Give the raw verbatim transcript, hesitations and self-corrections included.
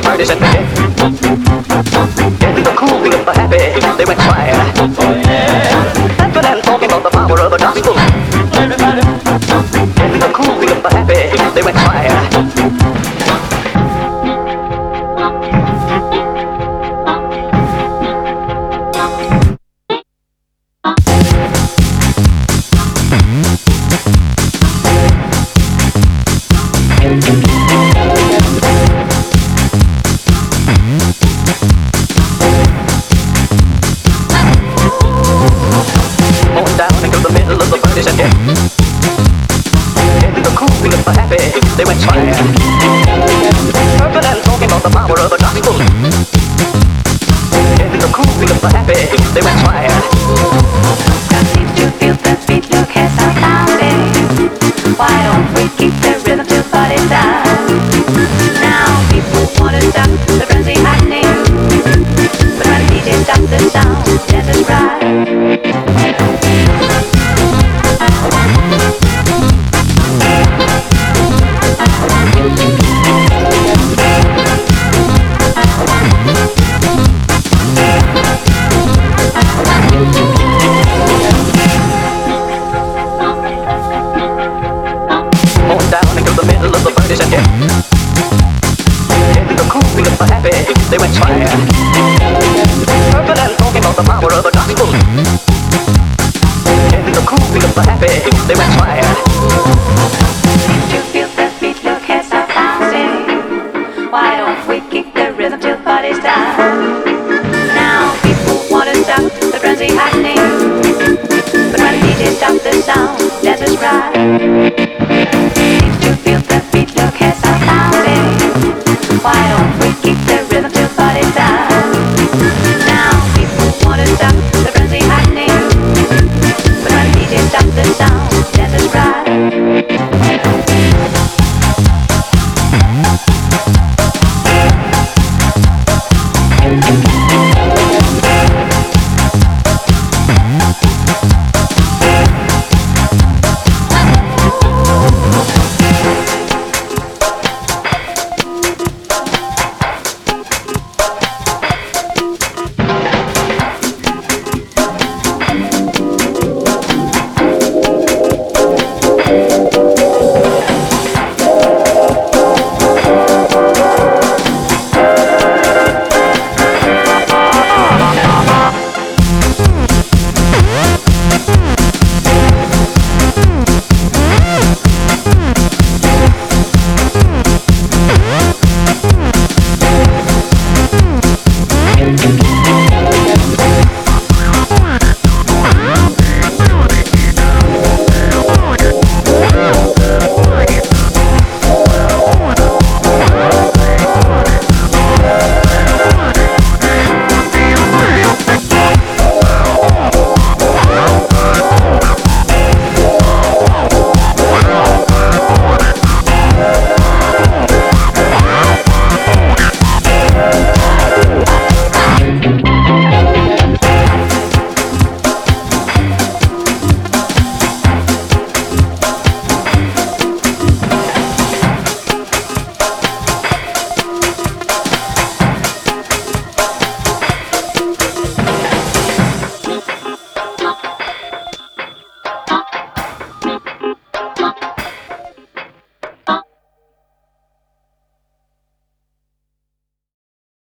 party set me. In the cool feeling for happy, they went quiet. Dancing and talking about the power of the gospel. In the cool feeling for happy, they went quiet. They went quiet. Purple and talking about the power of the gospel. In the cool feeling for happy, they went quiet. Got seems to feel the beat, look at our sounding. Why don't we keep the rhythm till party time? Now people wanna stop the frenzy happening.